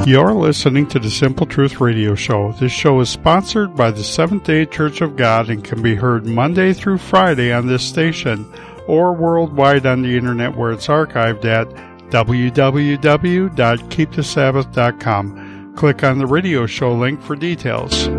You're listening to the Simple Truth Radio Show. This show is sponsored by the Seventh-day Church of God and can be heard Monday through Friday on this station or worldwide on the internet where it's archived at www.keepthesabbath.com. Click on the radio show link for details.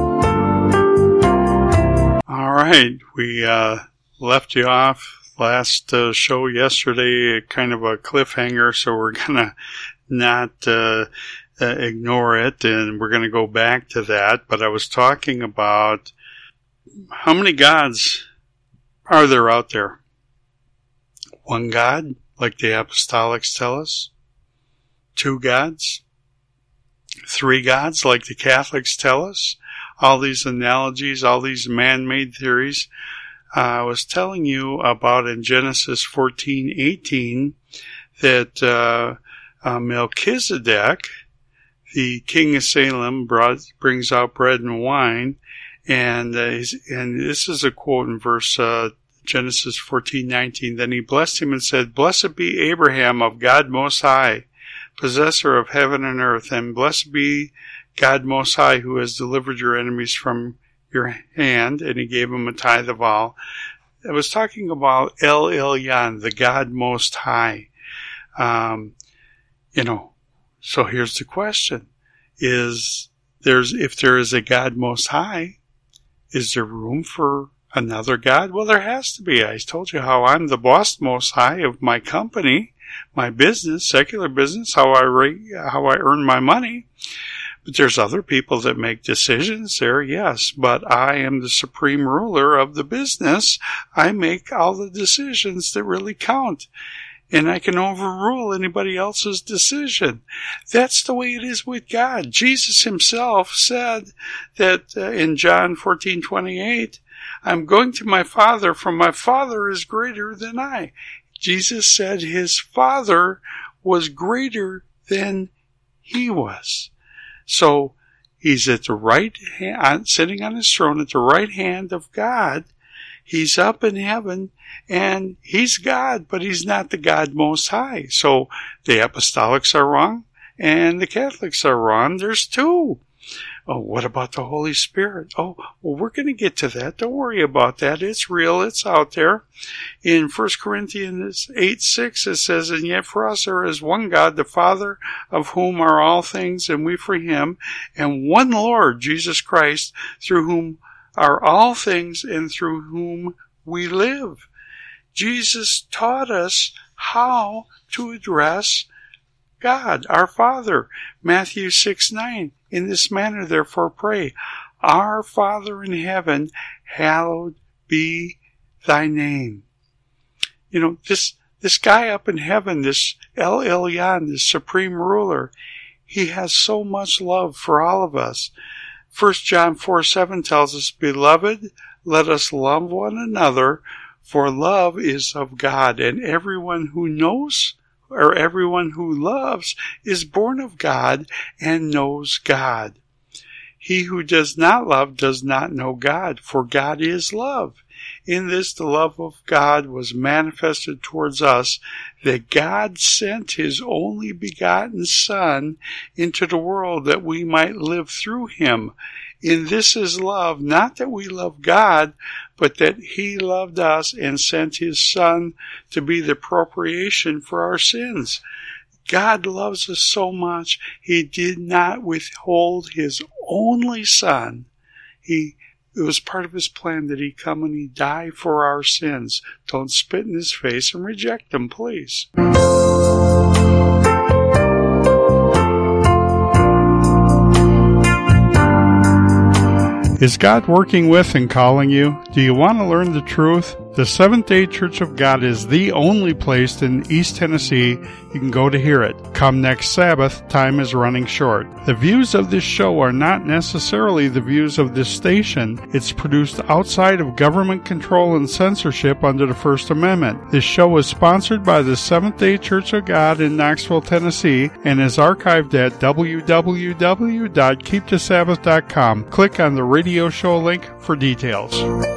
All right, we left you off last show yesterday, kind of a cliffhanger, so we're going to not ignore it, and we're going to go back to that. But I was talking about how many gods are there out there? One God, like the apostolics tell us? Two gods? Three gods, like the Catholics tell us? All these analogies, all these man-made theories. I was telling you about in Genesis 14:18 that Melchizedek, the king of Salem, brings out bread and wine, and this is a quote in verse Genesis 14:19. Then he blessed him and said, "Blessed be Abraham of God Most High, possessor of heaven and earth, and blessed be God Most High, who has delivered your enemies from your hand," and he gave him a tithe of all. I was talking about El Elyon, the God Most High. So here's the question. If there is a God Most High, is there room for another God? Well, there has to be. I told you how I'm the boss Most High of my company, my business, secular business, how I earn my money. But there's other people that make decisions there, yes, but I am the supreme ruler of the business. I make all the decisions that really count, and I can overrule anybody else's decision. That's the way it is with God. Jesus himself said that in John 14:28, "I'm going to my Father, for my Father is greater than I." Jesus said his Father was greater than he was. So he's at the right hand, sitting on his throne at the right hand of God. He's up in heaven, and he's God, but he's not the God Most High. So the apostolics are wrong, and the Catholics are wrong. There's two. Oh, what about the Holy Spirit? Oh, well, we're going to get to that. Don't worry about that. It's real. It's out there. In 1 Corinthians 8:6, it says, "And yet for us there is one God, the Father, of whom are all things, and we for him, and one Lord, Jesus Christ, through whom are all things, and through whom we live." Jesus taught us how to address God, our Father. Matthew 6:9, "In this manner therefore pray, Our Father in heaven, hallowed be thy name." This guy up in heaven, this El Elyon, this supreme ruler, he has so much love for all of us. 1 John 4:7 tells us, "Beloved, let us love one another, for love is of God, and everyone who knows or everyone who loves is born of God and knows God. He who does not love does not know God, for God is love. In this the love of God was manifested towards us, that God sent his only begotten Son into the world that we might live through him. In this is love, not that we love God, but that he loved us and sent his Son to be the propitiation for our sins." God loves us so much, he did not withhold his only Son. It was part of his plan that he come and he die for our sins. Don't spit in his face and reject him, please. Is God working with and calling you? Do you want to learn the truth? The Seventh-day Church of God is the only place in East Tennessee you can go to hear it. Come next Sabbath, time is running short. The views of this show are not necessarily the views of this station. It's produced outside of government control and censorship under the First Amendment. This show is sponsored by the Seventh-day Church of God in Knoxville, Tennessee, and is archived at www.keepthesabbath.com. Click on the radio show link for details.